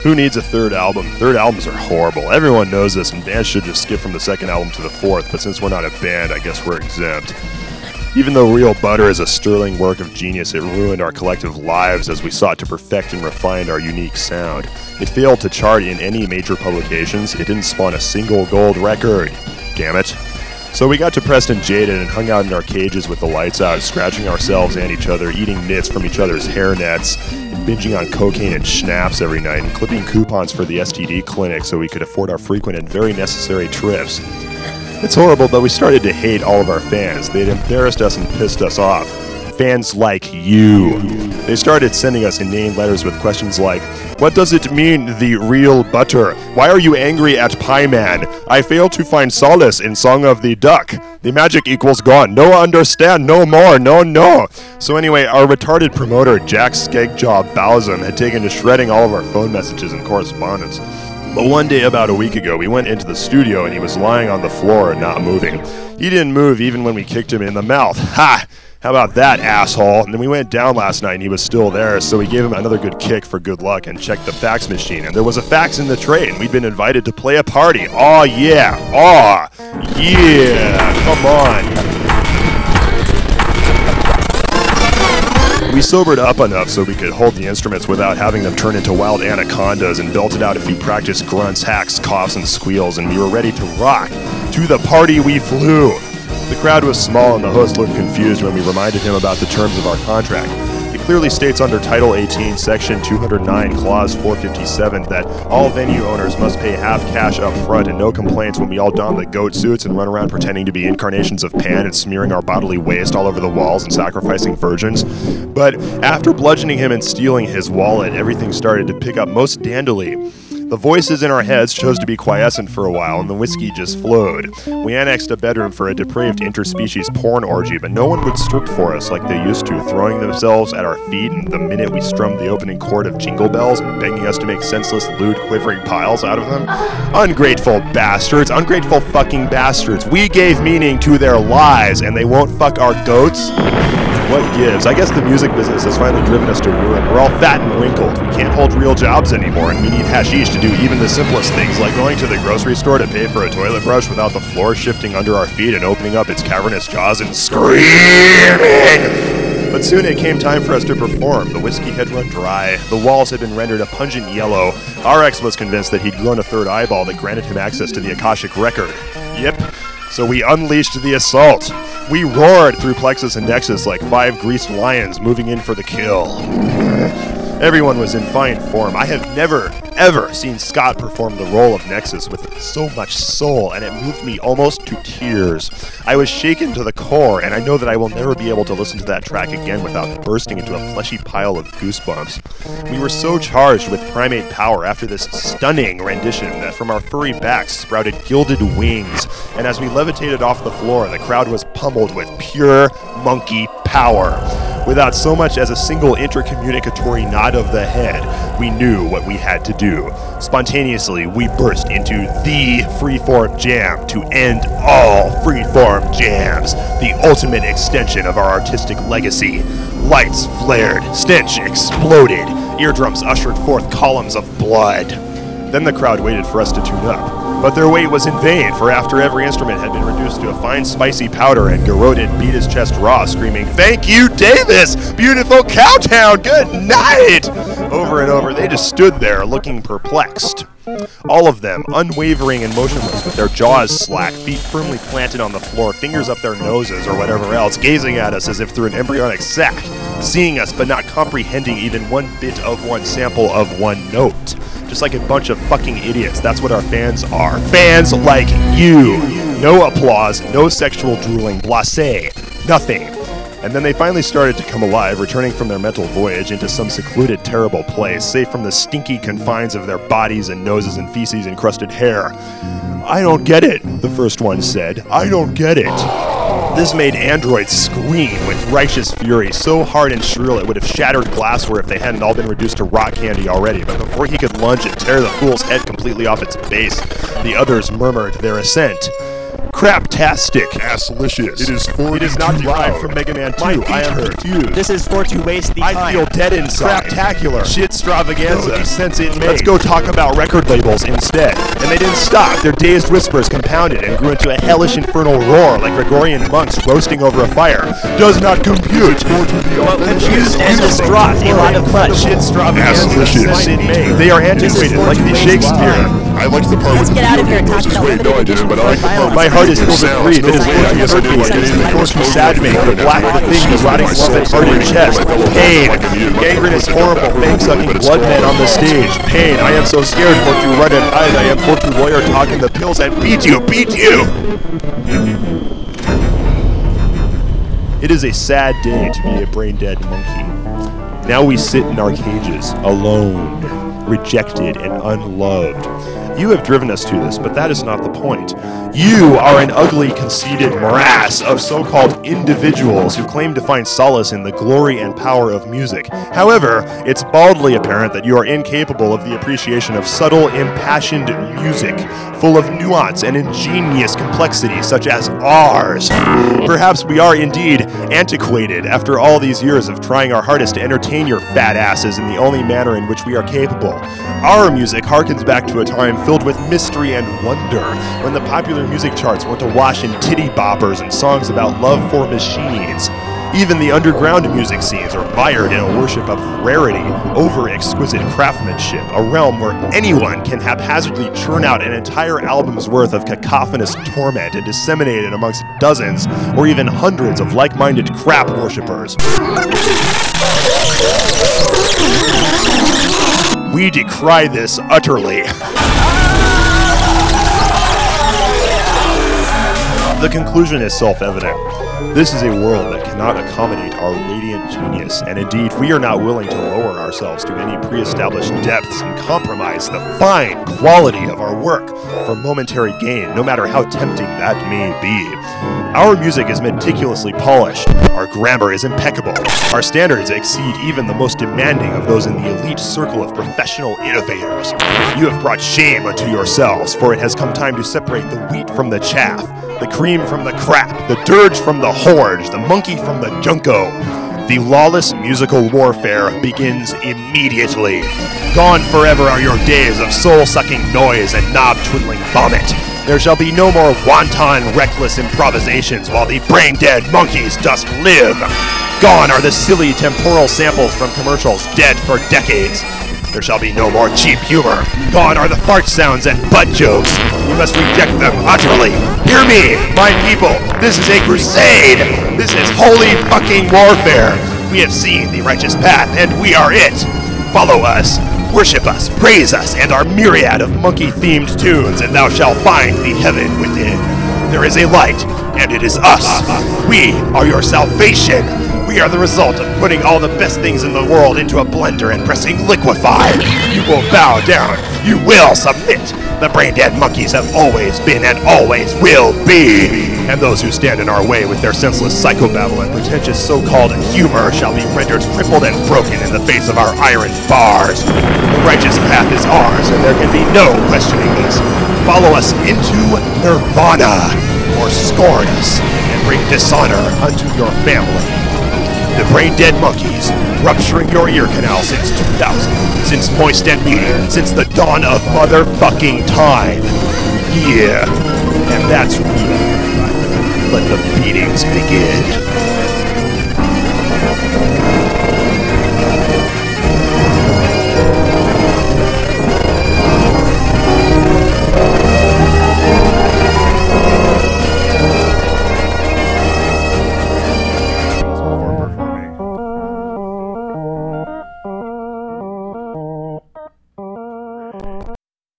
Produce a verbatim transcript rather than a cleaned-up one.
Who needs a third album? Third albums are horrible. Everyone knows this, and bands should just skip from the second album to the fourth, but since we're not a band, I guess we're exempt. Even though Real Butter is a sterling work of genius, it ruined our collective lives as we sought to perfect and refine our unique sound. It failed to chart in any major publications. It didn't spawn a single gold record. Damn it. So we got depressed and jaded and hung out in our cages with the lights out, scratching ourselves and each other, eating nits from each other's hair nets, and binging on cocaine and schnapps every night, and clipping coupons for the S T D clinic so we could afford our frequent and very necessary trips. It's horrible, but we started to hate all of our fans. They'd embarrassed us and pissed us off. Fans like you. They started sending us inane letters with questions like, what does it mean, the real butter? Why are you angry at Pie Man? I fail to find solace in Song of the Duck. The magic equals gone. No understand, no more, no, no. So anyway, our retarded promoter, Jack Skegjaw Bowsum, had taken to shredding all of our phone messages and correspondence. But one day about a week ago, we went into the studio and he was lying on the floor and not moving. He didn't move even when we kicked him in the mouth. Ha! How about that, asshole? And then we went down last night and he was still there, so we gave him another good kick for good luck and checked the fax machine. And there was a fax in the tray and we'd been invited to play a party. Aw, yeah. Aw, yeah. Come on. We sobered up enough so we could hold the instruments without having them turn into wild anacondas and belted out a few practice grunts, hacks, coughs, and squeals, and we were ready to rock. To the party we flew. The crowd was small and the host looked confused when we reminded him about the terms of our contract. It clearly states under Title eighteen, Section two hundred nine, Clause four fifty-seven that all venue owners must pay half cash up front and no complaints when we all don the goat suits and run around pretending to be incarnations of Pan and smearing our bodily waste all over the walls and sacrificing virgins. But after bludgeoning him and stealing his wallet, everything started to pick up most dandily. The voices in our heads chose to be quiescent for a while, and the whiskey just flowed. We annexed a bedroom for a depraved interspecies porn orgy, but no one would strip for us like they used to, throwing themselves at our feet and the minute we strummed the opening chord of Jingle Bells and begging us to make senseless, lewd, quivering piles out of them. Ungrateful bastards, ungrateful fucking bastards. We gave meaning to their lives, and they won't fuck our goats? What gives? I guess the music business has finally driven us to ruin. We're all fat and wrinkled. We can't hold real jobs anymore, and we need hashish to do even the simplest things, like going to the grocery store to pay for a toilet brush without the floor shifting under our feet and opening up its cavernous jaws and screaming. But soon it came time for us to perform. The whiskey had run dry. The walls had been rendered a pungent yellow. Our ex was convinced that he'd grown a third eyeball that granted him access to the Akashic record. Yep. So we unleashed the assault. We roared through Plexus and Nexus like five greased lions moving in for the kill. Everyone was in fine form. I have never, ever seen Scott perform the role of Nexus with so much soul, and it moved me almost to tears. I was shaken to the core, and I know that I will never be able to listen to that track again without bursting into a fleshy pile of goosebumps. We were so charged with primate power after this stunning rendition that from our furry backs sprouted gilded wings, and as we levitated off the floor, the crowd was pummeled with pure monkey power. Without so much as a single intercommunicatory nod of the head, we knew what we had to do. Spontaneously, we burst into the freeform jam to end all freeform jams, the ultimate extension of our artistic legacy. Lights flared, stench exploded, eardrums ushered forth columns of blood. Then the crowd waited for us to tune up. But their wait was in vain, for after every instrument had been reduced to a fine spicy powder and Garroted beat his chest raw, screaming, "Thank you, Davis! Beautiful Cowtown! Good night!" Over and over, they just stood there looking perplexed. All of them, unwavering and motionless, with their jaws slack, feet firmly planted on the floor, fingers up their noses or whatever else, gazing at us as if through an embryonic sac, seeing us but not comprehending even one bit of one sample of one note. Just like a bunch of fucking idiots. That's what our fans are. Fans like you. No applause, no sexual drooling, blasé, nothing. And then they finally started to come alive, returning from their mental voyage into some secluded, terrible place, safe from the stinky confines of their bodies and noses and feces-encrusted hair. "I don't get it," the first one said. "I don't get it." This made androids scream with righteous fury, so hard and shrill it would have shattered glassware if they hadn't all been reduced to rock candy already. But before he could lunge and tear the fool's head completely off its base, the others murmured their assent. craptastic. Asslicious. It is for It is not derived from Mega Man two. My feet I am hurt. confused. This is for to waste the I time. feel dead inside. Craptacular. Shitstravaganza. No sense it made. Let's go talk about record labels instead. And they didn't stop. Their dazed whispers compounded and grew into a hellish infernal roar like Gregorian monks roasting over a fire. Does not compute. Well, confused and distraught, a lot of fudge. Shitstravaganza. Asslicious. Sense it made. They are antiquated like the Shakespeare. I liked the part Let's with get out of here and talk about Wait, no, I didn't, but I like the part My heart is filled with Sounds. grief. No It is way. full I guess I of did hurt. like It is it. the course who sad me. The Yeah, black yeah, thing, the yeah, rotting my love and soul. heart in chest. Like a little Pain. like a mutant, like a Gangrenous, mutant, horrible, like a fang-sucking but it's blood men called- on the stage. Pain. I am so scared for to run and hide. I am for to lawyer talking the pills and beat you, beat you. It is a sad day to be a brain-dead monkey. Now we sit in our cages, alone, rejected and unloved. You have driven us to this, but that is not the point. You are an ugly, conceited morass of so-called individuals who claim to find solace in the glory and power of music. However, it's baldly apparent that you are incapable of the appreciation of subtle, impassioned music, full of nuance and ingenious complexity, such as ours. Perhaps we are indeed antiquated after all these years of trying our hardest to entertain your fat asses in the only manner in which we are capable. Our music harkens back to a time filled with mystery and wonder, when the popular music charts weren't awash in titty boppers and songs about love for machines. Even the underground music scenes are mired in a worship of rarity over exquisite craftsmanship, a realm where anyone can haphazardly churn out an entire album's worth of cacophonous torment and disseminate it amongst dozens or even hundreds of like-minded crap worshippers. We decry this utterly. The conclusion is self-evident. This is a world that cannot accommodate our radiant genius, and indeed, we are not willing to lower ourselves to any pre-established depths and compromise the fine quality of our work for momentary gain, no matter how tempting that may be. Our music is meticulously polished, our grammar is impeccable, our standards exceed even the most demanding of those in the elite circle of professional innovators. You have brought shame unto yourselves, for it has come time to separate the wheat from the chaff, the cream from the crap, the dirge from the horge, the monkey from the junko. The lawless musical warfare begins immediately. Gone forever are your days of soul-sucking noise and knob-twiddling vomit. There shall be no more wanton, reckless improvisations while the brain-dead monkeys dost live. Gone are the silly temporal samples from commercials dead for decades. There shall be no more cheap humor. Gone are the fart sounds and butt jokes. You must reject them utterly. Hear me, my people. This is a crusade. This is holy fucking warfare. We have seen the righteous path, and we are it. Follow us, worship us, praise us, and our myriad of monkey-themed tunes, and thou shalt find the heaven within. There is a light, and it is us. We are your salvation. We are the result of putting all the best things in the world into a blender and pressing liquefy. You will bow down. You will submit. The brain-dead monkeys have always been and always will be. And those who stand in our way with their senseless psychobabble and pretentious so-called humor shall be rendered crippled and broken in the face of our iron bars. The righteous path is ours, and there can be no questioning this. Follow us into nirvana, or scorn us and bring dishonor unto your family. The brain-dead monkeys, rupturing your ear canal since two thousand, since moist and meaty, since the dawn of motherfucking time. Yeah, and that's real. Let the beatings begin.